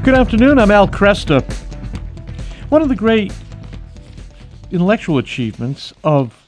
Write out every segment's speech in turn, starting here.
Good afternoon, I'm Al Cresta. One of the great intellectual achievements of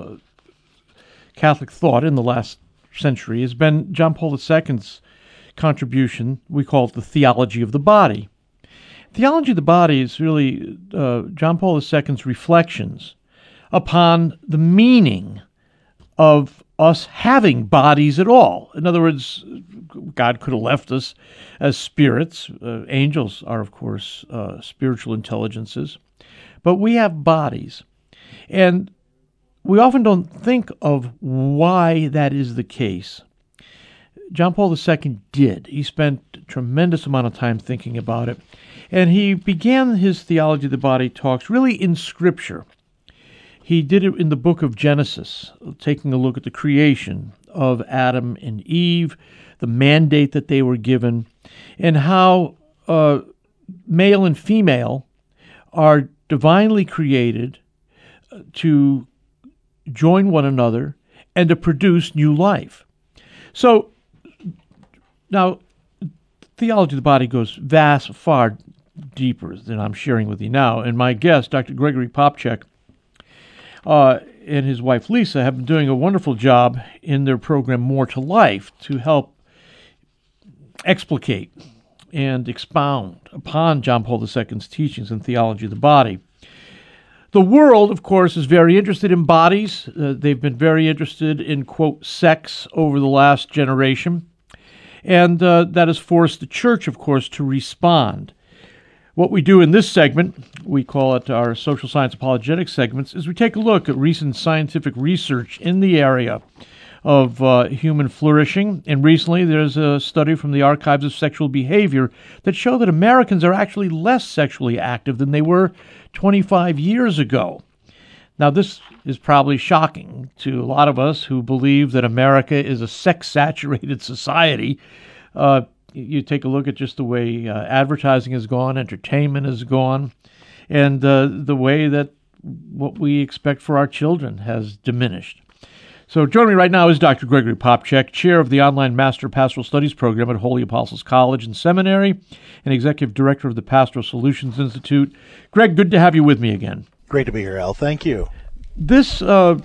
Catholic thought in the last century has been John Paul II's contribution. We call it the theology of the body. Theology of the body is really John Paul II's reflections upon the meaning of us having bodies at all. In other words, God could have left us as spirits. Angels are, of course, spiritual intelligences. But we have bodies. And we often don't think of why that is the case. John Paul II did. He spent a tremendous amount of time thinking about it. And he began his theology of the body talks really in Scripture. He did it in the book of Genesis, taking a look at the creation of Adam and Eve, the mandate that they were given, and how male and female are divinely created to join one another and to produce new life. So now, theology of the body goes far deeper than I'm sharing with you now. And my guest, Dr. Gregory Popcak, and his wife Lisa have been doing a wonderful job in their program More to Life to help explicate and expound upon John Paul II's teachings in theology of the body. The world, of course, is very interested in bodies. They've been very interested in, quote, sex over the last generation. And that has forced the church, of course, to respond. What we do in this segment, we call it our social science apologetics segments, is we take a look at recent scientific research in the area of human flourishing. And recently there's a study from the Archives of Sexual Behavior that show that Americans are actually less sexually active than they were 25 years ago. Now, this is probably shocking to a lot of us who believe that America is a sex-saturated society. You take a look at just the way advertising has gone, entertainment has gone, and the way that what we expect for our children has diminished. So joining me right now is Dr. Gregory Popcak, chair of the online Master Pastoral Studies program at Holy Apostles College and Seminary, and executive director of the Pastoral Solutions Institute. Greg, good to have you with me again. Great to be here, Al. Thank you. This, I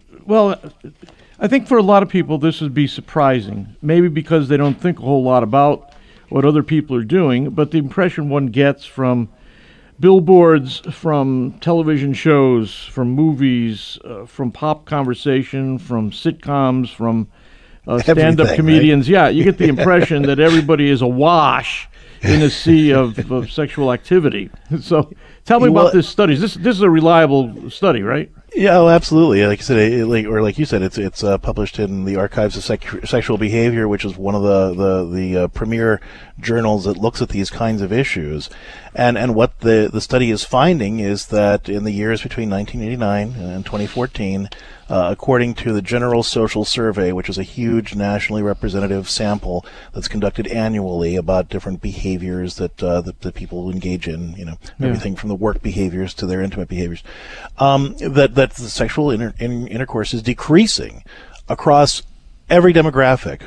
think for a lot of people this would be surprising, maybe because they don't think a whole lot about what other people are doing, but the impression one gets from billboards, from television shows, from movies, from pop conversation, from sitcoms, from stand-up comedians. Right? Yeah, you get the impression that everybody is awash in a sea of sexual activity. So tell me about this study. This is a reliable study, right? Yeah, oh, absolutely. Like I said, like you said, it's published in the Archives of Sexual Behavior, which is one of the premier journals that looks at these kinds of issues. And what the study is finding is that in the years between 1989 and 2014, according to the General Social Survey, which is a huge nationally representative sample that's conducted annually about different behaviors that people engage in, everything from the work behaviors to their intimate behaviors, that the sexual intercourse is decreasing across every demographic.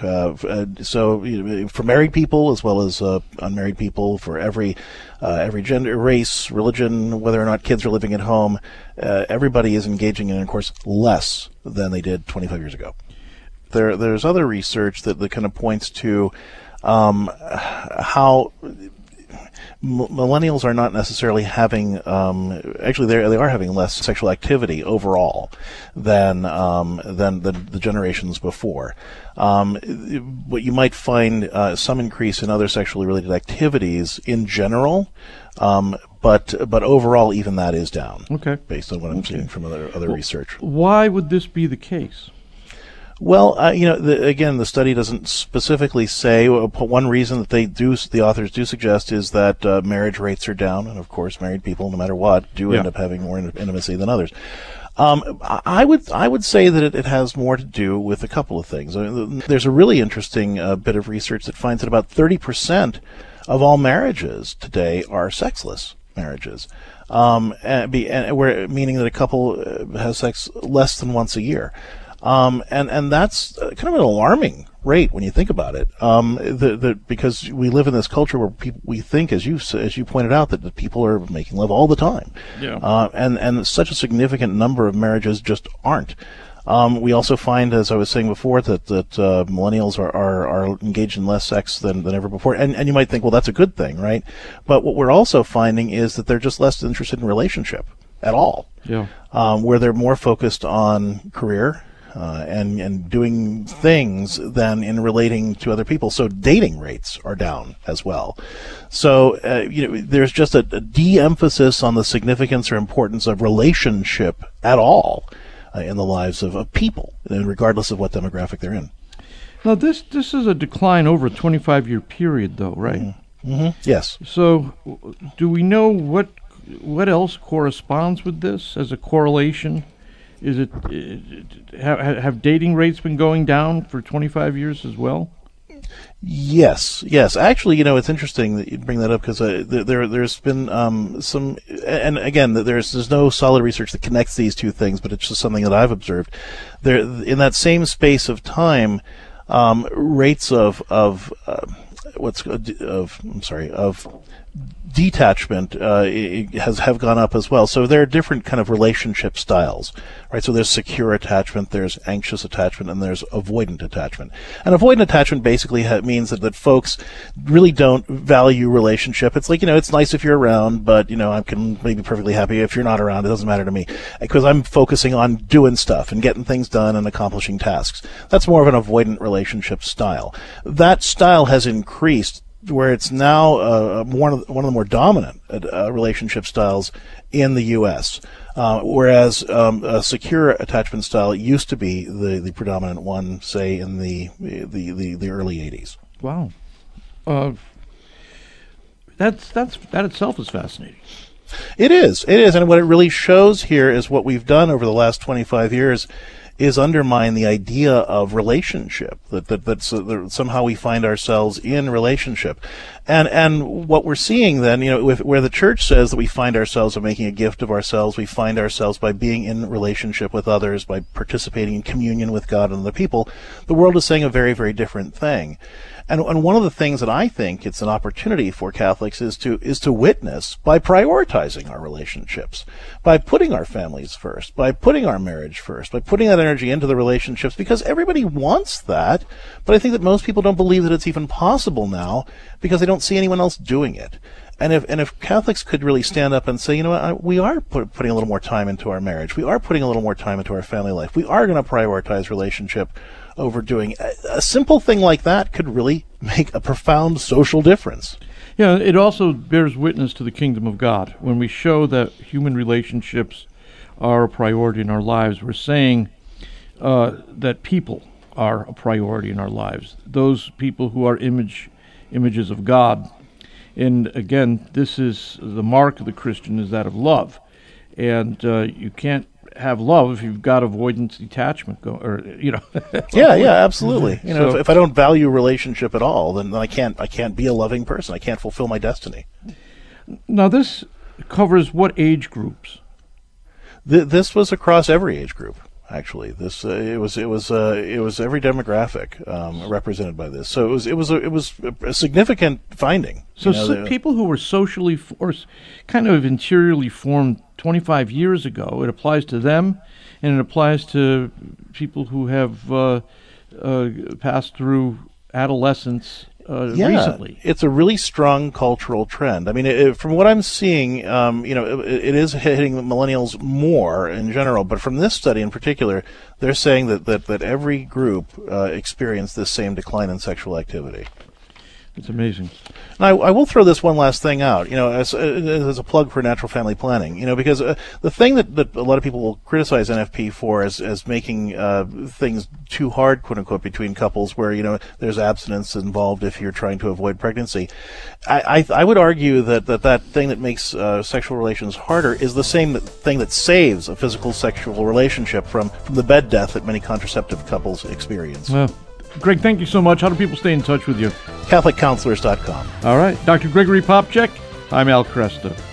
So for married people as well as unmarried people, for every gender, race, religion, whether or not kids are living at home, everybody is engaging in intercourse less than they did 25 years ago. There's other research that kind of points to how millennials are not necessarily having, actually they are having less sexual activity overall than the generations before. But you might find some increase in other sexually related activities in general, but overall even that is down. Okay. Based on what I'm seeing from other research. Why would this be the case? Well, again, the study doesn't specifically say. One reason that the authors do suggest is that marriage rates are down, and of course, married people, no matter what, do end up having more intimacy than others. I would say that it has more to do with a couple of things. There's a really interesting bit of research that finds that about 30% of all marriages today are sexless marriages, meaning that a couple has sex less than once a year. And that's kind of an alarming rate when you think about it. Because we live in this culture where we think, as you pointed out, that people are making love all the time. Yeah. And such a significant number of marriages just aren't. We also find, as I was saying before, that millennials are engaged in less sex than ever before. And you might think, well, that's a good thing, right? But what we're also finding is that they're just less interested in relationship at all. Yeah. Where they're more focused on career and doing things than in relating to other people. So dating rates are down as well. So there's just a de-emphasis on the significance or importance of relationship at all in the lives of people, and regardless of what demographic they're in. Now, this is a decline over a 25-year period, though, right? Mm-hmm. Yes. So, do we know what else corresponds with this as a correlation? Is it have dating rates been going down for 25 years as well? Yes. Actually, it's interesting that you bring that up because there's been some, and again, there's no solid research that connects these two things, but it's just something that I've observed. There, in that same space of time, rates of detachment have gone up as well. So there are different kind of relationship styles, right? So there's secure attachment, there's anxious attachment, and there's avoidant attachment. And avoidant attachment basically means that folks really don't value relationship. It's like, it's nice if you're around, but, I can be perfectly happy if you're not around. It doesn't matter to me because I'm focusing on doing stuff and getting things done and accomplishing tasks. That's more of an avoidant relationship style. That style has increased where it's now one of the more dominant relationship styles in the U.S., whereas a secure attachment style used to be the predominant one, say, in the early 80s. Wow. That itself is fascinating. It is, and what it really shows here is what we've done over the last 25 years is undermine the idea of relationship, that somehow we find ourselves in relationship. And what we're seeing then, where the church says that we find ourselves by making a gift of ourselves, we find ourselves by being in relationship with others, by participating in communion with God and other people, the world is saying a very, very different thing. And one of the things that I think it's an opportunity for Catholics is to witness by prioritizing our relationships, by putting our families first, by putting our marriage first, by putting that energy into the relationships, because everybody wants that, but I think that most people don't believe that it's even possible now because they don't see anyone else doing it. And if Catholics could really stand up and say, we are putting a little more time into our marriage, we are putting a little more time into our family life, we are going to prioritize relationship over doing a simple thing like that could really make a profound social difference. Yeah, it also bears witness to the kingdom of God. When we show that human relationships are a priority in our lives, we're saying that people are a priority in our lives. Those people who are images of God. And again, this is the mark of the Christian, is that of love. And you can't have love if you've got avoidance detachment Yeah, absolutely. So, if I don't value relationship at all, then I can't be a loving person. I can't fulfill my destiny. Now this covers what age groups? This was across every age group. Actually, it was every demographic represented by this. So it was a significant finding. So people who were socially or kind of interiorly formed 25 years ago, it applies to them, and it applies to people who have passed through adolescence recently. It's a really strong cultural trend. I mean, from what I'm seeing, it is hitting millennials more in general. But from this study in particular, they're saying that every group experienced this same decline in sexual activity. It's amazing. And I will throw this one last thing out, as a plug for natural family planning, because the thing that a lot of people will criticize NFP for is making things too hard, quote unquote, between couples where, there's abstinence involved if you're trying to avoid pregnancy. I would argue that thing that makes sexual relations harder is the same thing that saves a physical sexual relationship from the bed death that many contraceptive couples experience. Well, Greg, thank you so much. How do people stay in touch with you? CatholicCounselors.com. All right. Dr. Gregory Popcak, I'm Al Kresta.